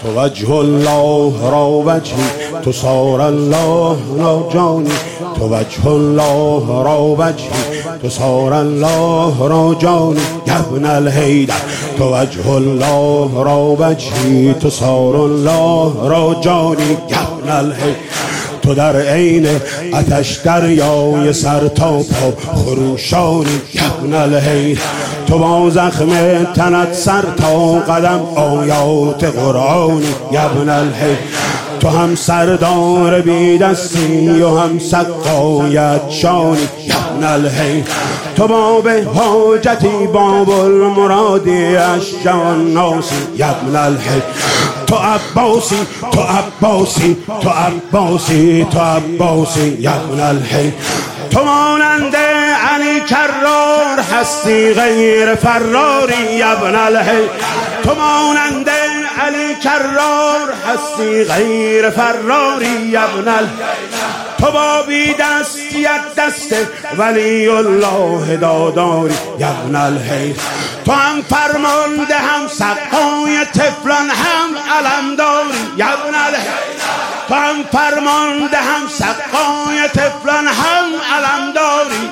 تو وجه الله را وجهی، تو سار الله را جانی. تو وجه الله را وجهی، تو سار الله را جانی. یا ابن الحیدر تو وجه الله را وجهی، تو سار الله را جانی. یا ابن الحیدر تو در عین آتش دریای سر تا پا خروشانی. یا ابن الحیدر تو با زخم تنت سر تا قدم آیات قرآنی. یا ابن الحیدر تو هم سردار بی دستی و هم سقایت شانی. یا ابن الحیدر تو باب حاجتی باب المرادی اشجان ناسی. یا ابن الحیدر تو عباسی تو عباسی تو عباسی تو عباسی. یا ابن الحیدر تو مانند علی کرار هستی غیر فراری. یا ابن الحیدر تو مانند علی کرار هستی غیر فراری. یا ابن الحیدر تو با بی دستیت دست ولی الله داداری. یا ابن الحیدر تو هم فرمانده هم سقای طفلان هم علمداری. یا ابن الحیدر تو هم فرمانده هم سقای طفلان هم علمداری.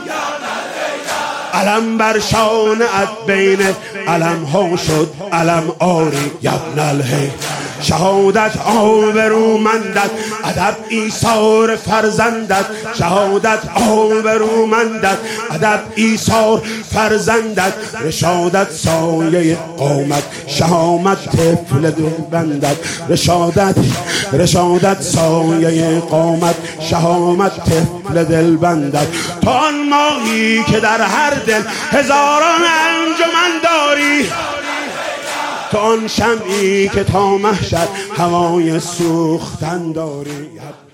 علم بر شانت بین علم ها شد علم آری. یا ابن الحیدر شهادت آبرومندت ادب ایثار فرزندت. شهادت آبرومندت ادب ایثار فرزندت. رشادت سایه قامت شهامت طفل دلبندت. رشادت سایه قامت شهامت طفل دلبندت. تو آن ماهی که در هر دل هزاران انجمن داری. تو آن شمعی که تا محشر هوای سوختن داری.